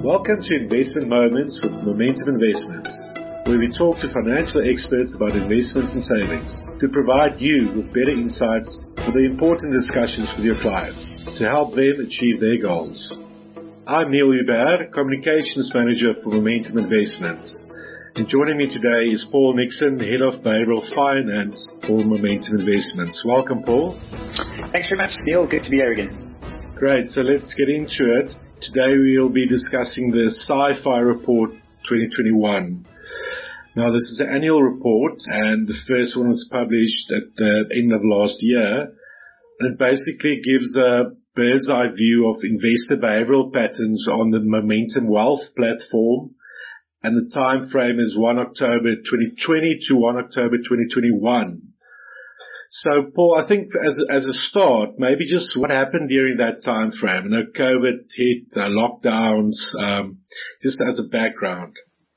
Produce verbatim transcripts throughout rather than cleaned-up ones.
Welcome to Investment Moments with Momentum Investments, where we talk to financial experts about investments and savings to provide you with better insights for the important discussions with your clients to help them achieve their goals. I'm Neil Hubert, Communications Manager for Momentum Investments, and joining me today is Paul Nixon, Head of Behavioral Finance for Momentum Investments. Welcome, Paul. Thanks very much, Neil. Good to be here again. Great, so let's get into it. Today we'll be discussing the Sci-Fi Report twenty twenty-one. Now, this is an annual report, and the first one was published at the end of last year. And it basically gives a bird's eye view of investor behavioral patterns on the Momentum Wealth platform, and the time frame is first of October twenty twenty to first of October twenty twenty-one. So, Paul, I think as as a start, maybe just what happened during that time frame. You know, COVID hit, uh, lockdowns, um, just as a background.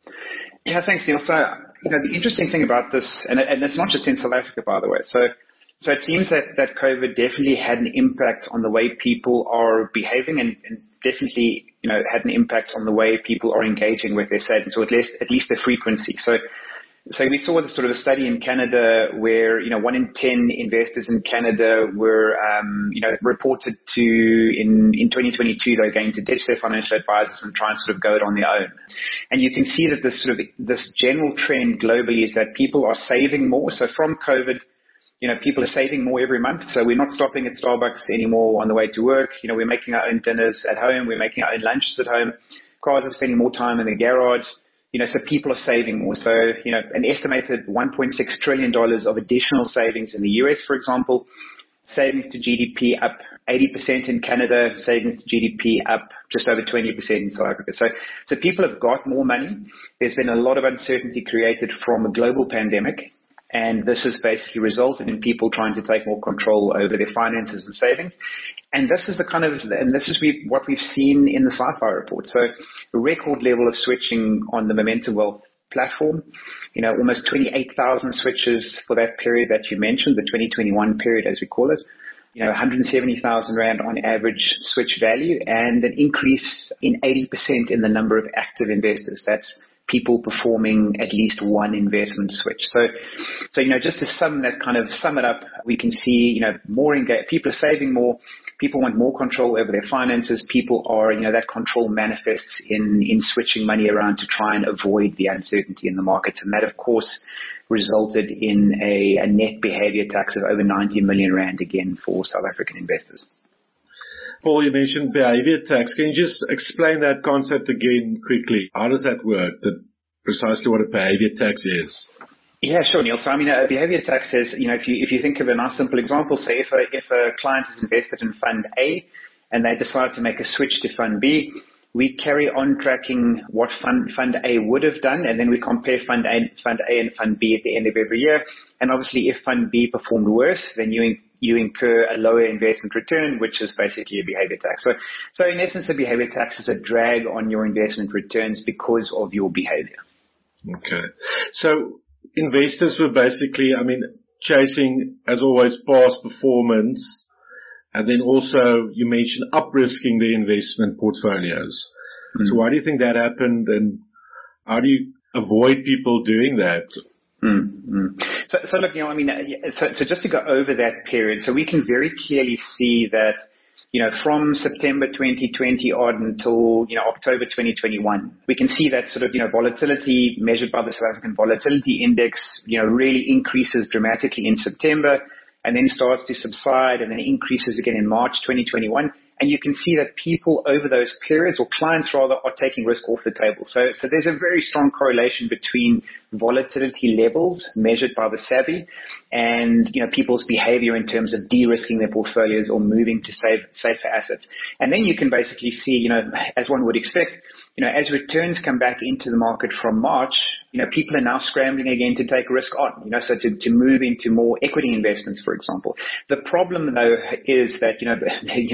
Yeah, thanks, Neil. So, you know, the interesting thing about this, and, and it's not just in South Africa, by the way. So, so it seems that, that COVID definitely had an impact on the way people are behaving, and, and definitely, you know, had an impact on the way people are engaging with their savings, or at least at least the frequency. So. So we saw the sort of a study in Canada where, you know, one in ten investors in Canada were, um, you know, reported to in, in twenty twenty-two, they're going to ditch their financial advisors and try and sort of go it on their own. And you can see that this sort of, this general trend globally is that people are saving more. So from COVID, you know, people are saving more every month. So we're not stopping at Starbucks anymore on the way to work. You know, we're making our own dinners at home. We're making our own lunches at home. Cars are spending more time in the garage. You know, so people are saving more. So, you know, an estimated one point six trillion dollars of additional savings in the U S, for example, savings to G D P up eighty percent in Canada, savings to G D P up just over twenty percent in South Africa. So, so people have got more money. There's been a lot of uncertainty created from a global pandemic, and this has basically resulted in people trying to take more control over their finances and savings. And this is the kind of, and this is we, what we've seen in the Sci-Fi Report. So a record level of switching on the Momentum Wealth platform, you know, almost twenty-eight thousand switches for that period that you mentioned, the twenty twenty-one period as we call it, you know, one hundred seventy thousand rand on average switch value, and an increase in eighty percent in the number of active investors. That's people performing at least one investment switch. So, so, you know, just to sum that kind of sum it up, we can see, you know, more engaged, people are saving more, people want more control over their finances, people are, you know, that control manifests in, in switching money around to try and avoid the uncertainty in the markets. And that, of course, resulted in a, a net behavior tax of over ninety million rand again for South African investors. Paul, you mentioned behavior tax. Can you just explain that concept again quickly? How does that work? That precisely what a behavior tax is? Yeah, sure, Neil. So, I mean, a behavior tax is, you know, if you if you think of a nice simple example, say if a if a client is invested in Fund A and they decide to make a switch to Fund B, we carry on tracking what Fund Fund A would have done, and then we compare Fund A, Fund A and Fund B at the end of every year. And obviously, if Fund B performed worse, then you you incur a lower investment return, which is basically a behavior tax. So, so in essence, a behavior tax is a drag on your investment returns because of your behavior. Okay. So investors were basically, I mean, chasing, as always, past performance, and then also you mentioned up-risking the investment portfolios. Mm. So why do you think that happened, and how do you avoid people doing that? Mm-hmm. So, so look, you know, I mean, so, so just to go over that period, so we can very clearly see that, you know, from September twenty twenty on until, you know, October twenty twenty-one, we can see that sort of, you know, volatility measured by the South African Volatility Index, you know, really increases dramatically in September and then starts to subside and then increases again in March twenty twenty-one. And you can see that people over those periods, or clients rather, are taking risk off the table. So, so there's a very strong correlation between volatility levels measured by the savvy and, you know, people's behavior in terms of de-risking their portfolios or moving to save, safer assets. And then you can basically see, you know, as one would expect, you know, as returns come back into the market from March, you know, people are now scrambling again to take risk on, you know, so to, to move into more equity investments, for example. The problem, though, is that, you know, you know,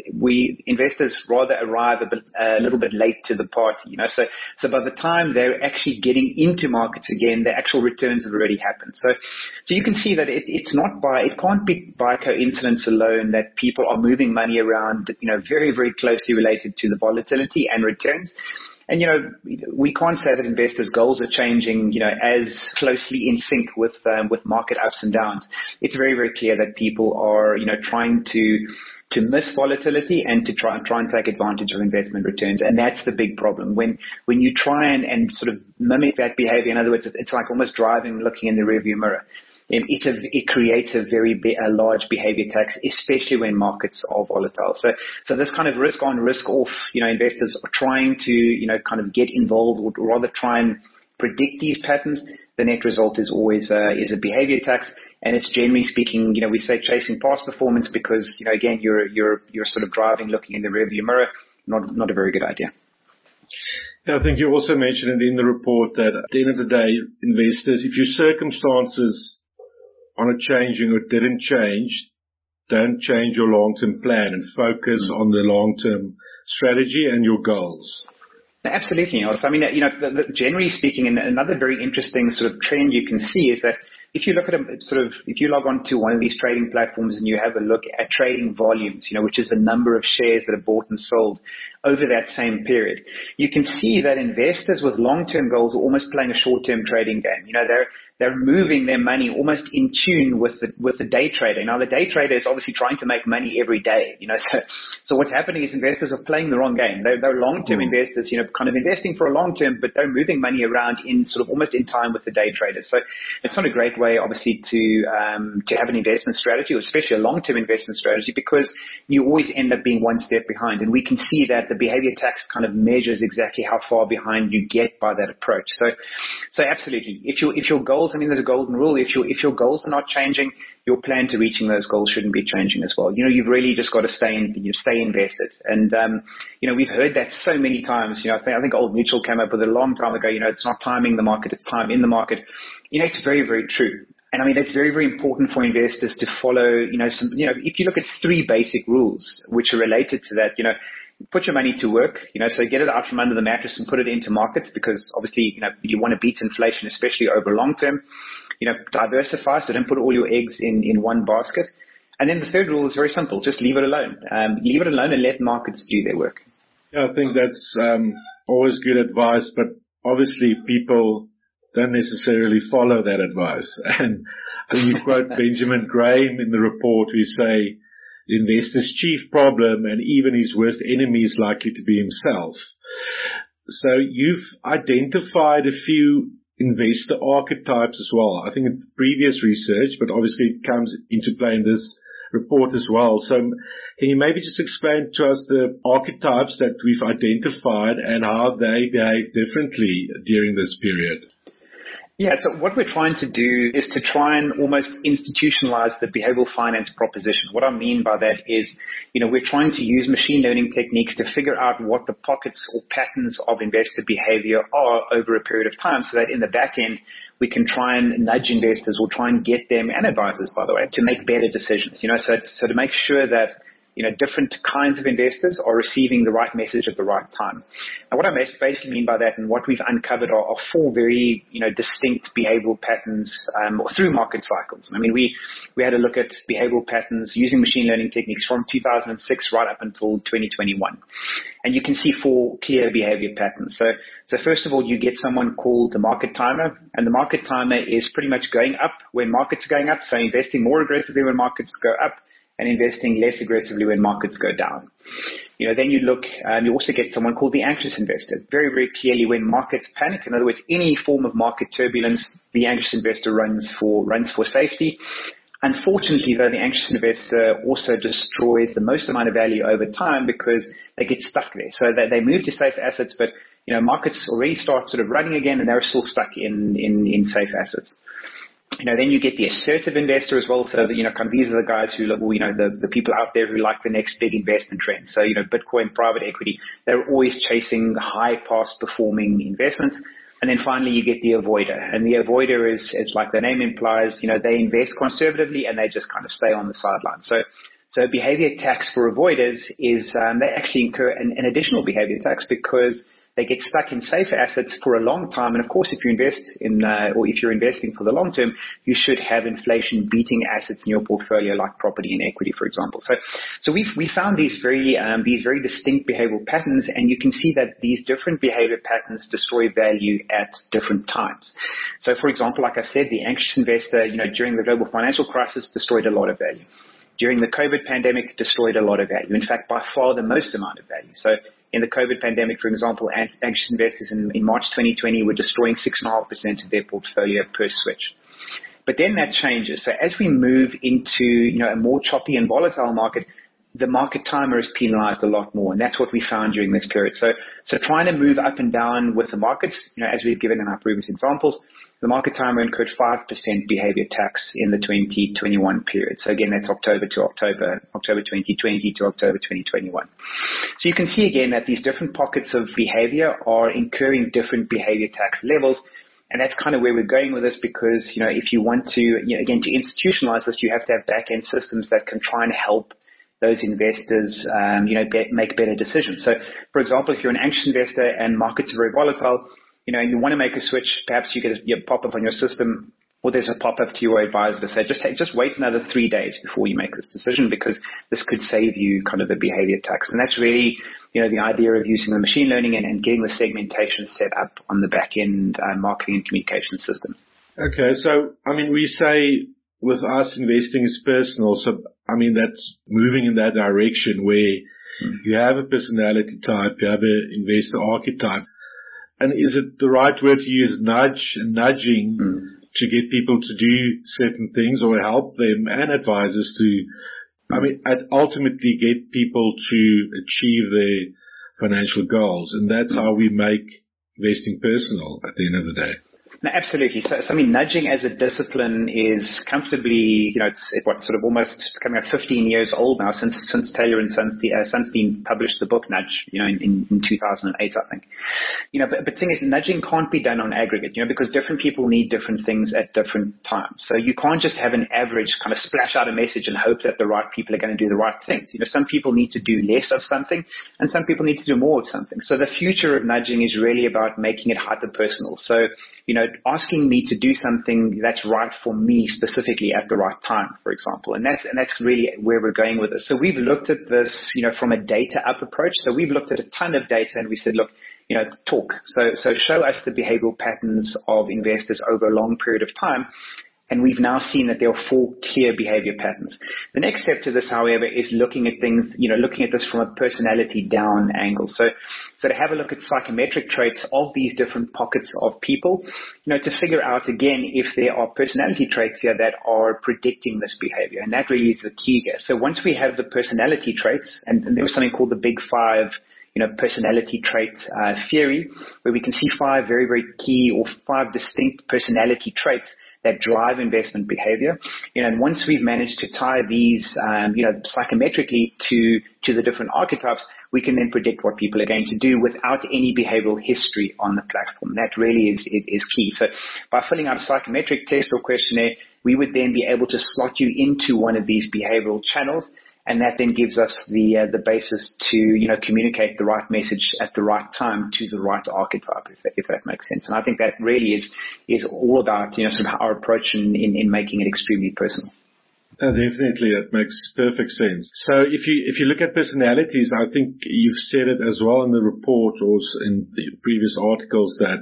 we investors rather arrive a, bit, a little bit late to the party, you know. So, so by the time they're actually getting into markets again, the actual returns have already happened. So, so you can see that it, it's not by, it can't be by coincidence alone that people are moving money around, you know, very, very closely related to the volatility and returns. And, you know, we can't say that investors' goals are changing, you know, as closely in sync with, um, with market ups and downs. It's very, very clear that people are, you know, trying to, to miss volatility and to try, try and take advantage of investment returns. And that's the big problem. When, when you try and, and sort of mimic that behavior, in other words, it's, it's like almost driving, looking in the rearview mirror. It's a, it creates a very big, a large behavior tax, especially when markets are volatile. So, so this kind of risk on, risk off, you know, investors are trying to, you know, kind of get involved or rather try and predict these patterns. The net result is always, uh, is a behavior tax. And it's generally speaking, you know, we say chasing past performance because, you know, again, you're, you're, you're sort of driving, looking in the rearview mirror. Not, not a very good idea. Yeah, I think you also mentioned in the report that at the end of the day, investors, if your circumstances on a changing or didn't change, don't change your long-term plan and focus on the long-term strategy and your goals. Absolutely. You know, so, I mean, you know, the, the, generally speaking, and another very interesting sort of trend you can see is that if you look at a sort of, if you log on to one of these trading platforms and you have a look at trading volumes, you know, which is the number of shares that are bought and sold over that same period, you can see that investors with long-term goals are almost playing a short-term trading game. You know, they're, they're moving their money almost in tune with the, with the day trader. Now, the day trader is obviously trying to make money every day, you know, so, so what's happening is investors are playing the wrong game. They're, they're long-term mm. investors, you know, kind of investing for a long term, but they're moving money around in sort of almost in time with the day traders. So it's not a great way, obviously, to, um, to have an investment strategy, or especially a long-term investment strategy, because you always end up being one step behind. And we can see that the behavior tax kind of measures exactly how far behind you get by that approach. So, so absolutely, if your, if your goals, I mean, there's a golden rule. If your, if your goals are not changing, your plan to reaching those goals shouldn't be changing as well. You know, you've really just got to stay in, you know, stay invested. And, um, you know, we've heard that so many times. You know, I think, I think Old Mutual came up with it a long time ago. You know, it's not timing the market, it's time in the market. You know, it's very, very true. And I mean, it's very, very important for investors to follow, you know, some, you know, if you look at three basic rules which are related to that, you know, put your money to work, you know, so get it out from under the mattress and put it into markets, because obviously, you know, you want to beat inflation, especially over long term. You know, diversify, so don't put all your eggs in, in one basket. And then the third rule is very simple. Just leave it alone. Um, leave it alone and let markets do their work. Yeah, I think that's um, always good advice, but obviously people don't necessarily follow that advice. And I think you quote Benjamin Graham in the report, who say the investor's chief problem and even his worst enemy is likely to be himself. So you've identified a few investor archetypes as well. I think it's previous research, but obviously it comes into play in this report as well. So can you maybe just explain to us the archetypes that we've identified and how they behave differently during this period? Yeah, so what we're trying to do is to try and almost institutionalize the behavioral finance proposition. What I mean by that is, you know, we're trying to use machine learning techniques to figure out what the pockets or patterns of investor behavior are over a period of time, so that in the back end, we can try and nudge investors or try and get them, and advisors, by the way, to make better decisions. You know, so, so to make sure that, you know, different kinds of investors are receiving the right message at the right time. And what I basically mean by that, and what we've uncovered, are, are four very, you know, distinct behavioral patterns um, through market cycles. I mean, we we had a look at behavioral patterns using machine learning techniques from two thousand six right up until twenty twenty-one, and you can see four clear behavior patterns. So, so first of all, you get someone called the market timer, and the market timer is pretty much going up when markets are going up, so investing more aggressively when markets go up, and investing less aggressively when markets go down. You know, then you look, um, you also get someone called the anxious investor. Very, very clearly, when markets panic, in other words, any form of market turbulence, the anxious investor runs for runs for safety. Unfortunately, though, the anxious investor also destroys the most amount of value over time because they get stuck there. So they, they move to safe assets, but, you know, markets already start sort of running again, and they're still stuck in, in, in safe assets. You know, then you get the assertive investor as well. So, that, you know, kind of these are the guys who, you know, the, the people out there who like the next big investment trend. So, you know, Bitcoin, private equity, they're always chasing high past performing investments. And then finally you get the avoider. And the avoider is, is like the name implies, you know, they invest conservatively and they just kind of stay on the sideline. So, So behavior tax for avoiders is um, they actually incur an, an additional behavior tax because they get stuck in safer assets for a long time. And of course, if you invest in, uh, or if you're investing for the long term, you should have inflation beating assets in your portfolio, like property and equity, for example. So, so we've, we found these very, um, these very distinct behavioral patterns, and you can see that these different behavior patterns destroy value at different times. So for example, like I said, the anxious investor, you know, during the global financial crisis destroyed a lot of value. During the COVID pandemic, destroyed a lot of value. In fact, by far the most amount of value. So in the COVID pandemic, for example, anxious investors in, in March twenty twenty were destroying six point five percent of their portfolio per switch. But then that changes. So as we move into, you know, a more choppy and volatile market, the market timer is penalized a lot more. And that's what we found during this period. So, so trying to move up and down with the markets, you know, as we've given in our previous examples, the market timer incurred five percent behavior tax in the twenty twenty-one period. So again, that's October to October, October twenty twenty to October twenty twenty-one. So you can see again that these different pockets of behavior are incurring different behavior tax levels. And that's kind of where we're going with this because, you know, if you want to, you know, again, to institutionalize this, you have to have back-end systems that can try and help those investors, um, you know, be, make better decisions. So, for example, if you're an anxious investor and markets are very volatile, you know, and you want to make a switch, perhaps you get a you pop-up on your system, or there's a pop-up to your advisor to say, just take, just wait another three days before you make this decision because this could save you kind of the behavior tax. And that's really, you know, the idea of using the machine learning and, and getting the segmentation set up on the back-end uh, marketing and communication system. Okay, so, I mean, we say with us investing is personal, so, I mean, that's moving in that direction where mm. you have a personality type, you have an investor archetype. And is it the right word to use nudge and nudging mm. to get people to do certain things or help them and advisors to, I mean, ultimately get people to achieve their financial goals? And that's how we make investing personal at the end of the day. No, absolutely. So, so, I mean, nudging as a discipline is comfortably, you know, it's, it's what sort of almost coming up fifteen years old now since, since Taylor and Sunstein, uh, Sunstein published the book Nudge, you know, in, in, in two thousand eight, I think. You know, but, but the thing is, nudging can't be done on aggregate, you know, because different people need different things at different times. So you can't just have an average kind of splash out a message and hope that the right people are going to do the right things. You know, some people need to do less of something and some people need to do more of something. So the future of nudging is really about making it hyper-personal. So, you know, asking me to do something that's right for me specifically at the right time, for example. And that's, and that's really where we're going with this. So we've looked at this, you know, from a data up approach. So we've looked at a ton of data and we said, look, you know, talk. So, so show us the behavioral patterns of investors over a long period of time. And we've now seen that there are four clear behavior patterns. The next step to this, however, is looking at things, you know, looking at this from a personality down angle. So, so to have a look at psychometric traits of these different pockets of people, you know, to figure out again if there are personality traits here that are predicting this behavior. And that really is the key here. So once we have the personality traits, and, and there was something called the Big Five, you know, personality trait uh, theory, where we can see five very, very key or five distinct personality traits that drive investment behavior. You know, and once we've managed to tie these, um, you know, psychometrically to, to the different archetypes, we can then predict what people are going to do without any behavioral history on the platform. That really is, is key. So by filling out a psychometric test or questionnaire, we would then be able to slot you into one of these behavioral channels. And that then gives us the uh, the basis to, you know, communicate the right message at the right time to the right archetype, if that, if that makes sense. And I think that really is is all about, you know, sort of our approach in, in, in making it extremely personal. Uh, definitely, that makes perfect sense. So if you if you look at personalities, I think you've said it as well in the report or in the previous articles that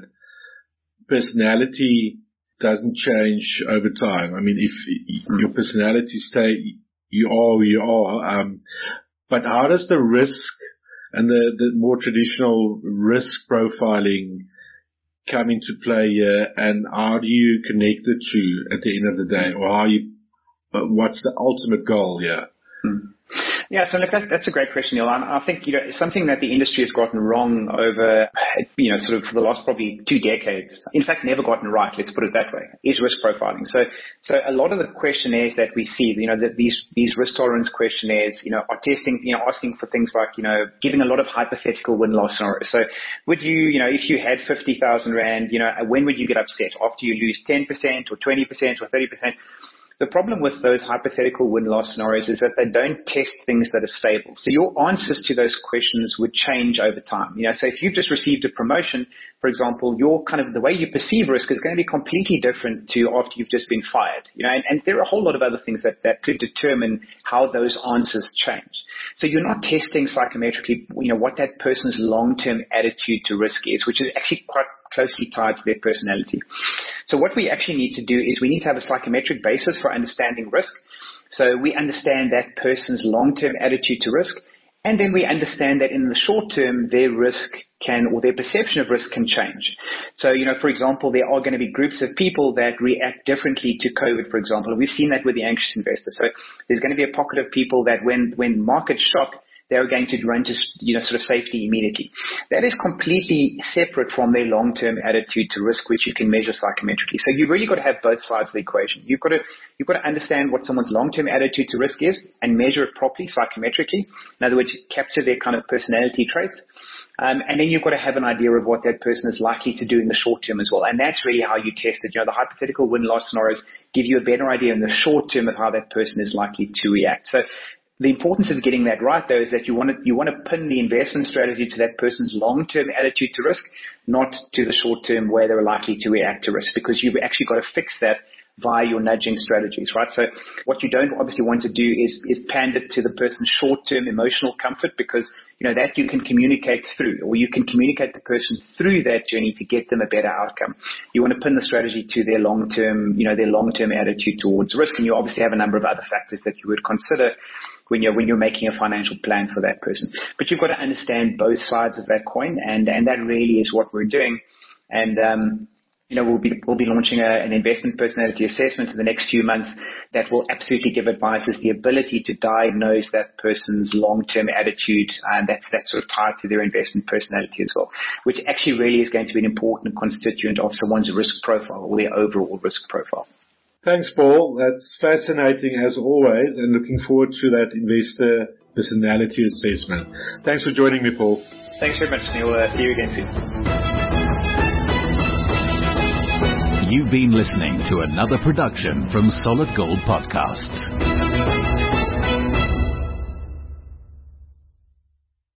personality doesn't change over time. I mean, if mm. your personality stay, you are who you are. Um, but how does the risk and the, the more traditional risk profiling come into play here, and how do you connect the two at the end of the day, or how you, uh, what's the ultimate goal here? Hmm. Yeah, so look, that, that's a great question, Neil. I, I think, you know, something that the industry has gotten wrong over, you know, sort of for the last probably two decades, in fact, never gotten right, let's put it that way, is risk profiling. So, so a lot of the questionnaires that we see, you know, that these, these risk tolerance questionnaires, you know, are testing, you know, asking for things like, you know, giving a lot of hypothetical win-loss scenarios. So would you, you know, if you had fifty thousand rand, you know, when would you get upset? After you lose ten percent or twenty percent or thirty percent? The problem with those hypothetical win-loss scenarios is that they don't test things that are stable. So your answers to those questions would change over time. You know, so if you've just received a promotion, for example, your kind of the way you perceive risk is going to be completely different to after you've just been fired. You know, and, and there are a whole lot of other things that, that could determine how those answers change. So you're not testing psychometrically, you know, what that person's long-term attitude to risk is, which is actually quite closely tied to their personality. So what we actually need to do is we need to have a psychometric basis for understanding risk. So we understand that person's long-term attitude to risk, and then we understand that in the short term, their risk can, or their perception of risk can change. So, you know, for example, there are going to be groups of people that react differently to COVID, for example. And we've seen that with the anxious investor. So there's going to be a pocket of people that when, when markets shock, they're going to run to, you know, sort of safety immediately. That is completely separate from their long-term attitude to risk, which you can measure psychometrically. So you've really got to have both sides of the equation. You've got to, you've got to understand what someone's long-term attitude to risk is and measure it properly psychometrically. In other words, capture their kind of personality traits. Um, and then you've got to have an idea of what that person is likely to do in the short term as well. And that's really how you test it. You know, the hypothetical win-loss scenarios give you a better idea in the short term of how that person is likely to react. So the importance of getting that right, though, is that you want to, you want to pin the investment strategy to that person's long-term attitude to risk, not to the short-term where they're likely to react to risk, because you've actually got to fix that via your nudging strategies, right? So what you don't obviously want to do is, is pander to the person's short-term emotional comfort, because, you know, that you can communicate through, or you can communicate the person through that journey to get them a better outcome. You want to pin the strategy to their long-term, you know, their long-term attitude towards risk. And you obviously have a number of other factors that you would consider when you're, when you're making a financial plan for that person. But you've got to understand both sides of that coin, and, and that really is what we're doing. And, um, you know, we'll be, we'll be launching a, an investment personality assessment in the next few months that will absolutely give advisors the ability to diagnose that person's long-term attitude, and that's, that's sort of tied to their investment personality as well, which actually really is going to be an important constituent of someone's risk profile or their overall risk profile. Thanks, Paul. That's fascinating as always, and looking forward to that investor personality assessment. Thanks for joining me, Paul. Thanks very much, Neil. Uh, see you again soon. You've been listening to another production from Solid Gold Podcasts.